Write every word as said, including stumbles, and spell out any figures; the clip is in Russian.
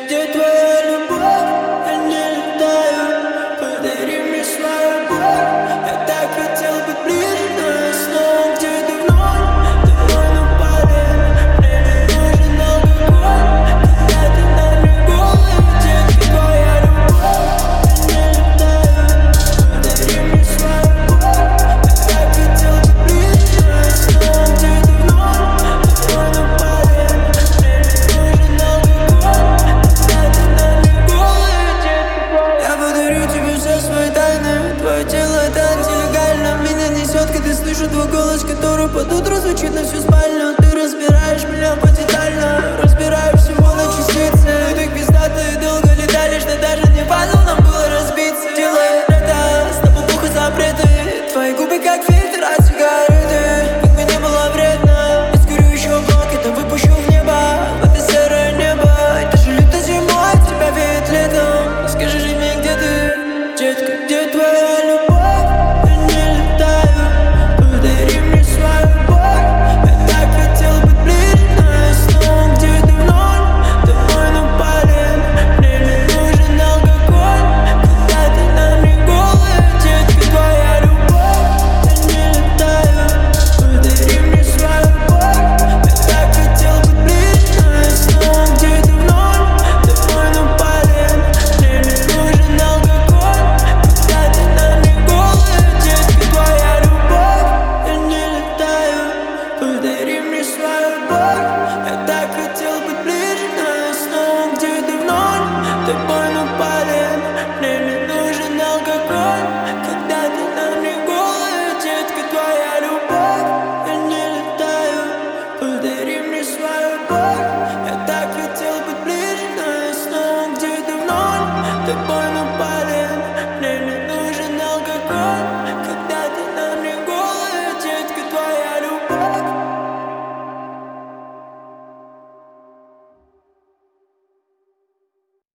где твоя любовь? Я не летаю, подари мне свою боль. Я так хотел быть ближе, но я снова где-то вновь. Ты мой напарник, мне не нужен алкоголь. Когда ты на мне голая, детка, твоя любовь. Я не летаю, подари мне свою боль. Я так хотел быть ближе, но я снова где-то вновь. Ты мой напарник, мне не нужен алкоголь. Когда ты на мне голая, детка, твоя. Я подарю тебе все свои тайны. Твое тело это антилегально. Меня несет, когда слышу твой голос, который под утро звучит на всю спальню. Ты разбираешь меня подетально, разбираешь всего на частицы. Мы так пиздато и долго летали, что даже не падал, нам было разбиться. Делая это, с тобой пуха запреты. Твои губы как фильтр от сигареты. Как бы не было вредно, я скурю еще блок, это выпущу в небо, в это серое небо. Даже люто зимой от тебя веет летом. Скажи же мне, где ты, детка, где твоя любовь? Я не летаю, подари мне свою боль. Я так хотел быть ближе, но я снова где-то вновь. Ты мой напарник, мне не нужен алкоголь. Когда ты на мне голая, детка, твоя любовь. Я не летаю, подари мне свою боль. Я так хотел быть ближе, но я снова где-то вновь. Ты мой напарник, мне не нужен алкоголь. Когда ты на мне голая, детка, твоя любовь. Я не летаю, подари мне свою боль. Я так хотел быть ближе, но я снова где-то вновь. Ты мой напарник, мне не нужен алкоголь. Когда ты на мне голая, детка, твоя любовь. Я не летаю, подари мне свою боль. Я так хотел быть ближе, но я снова где-то вновь. Ты мой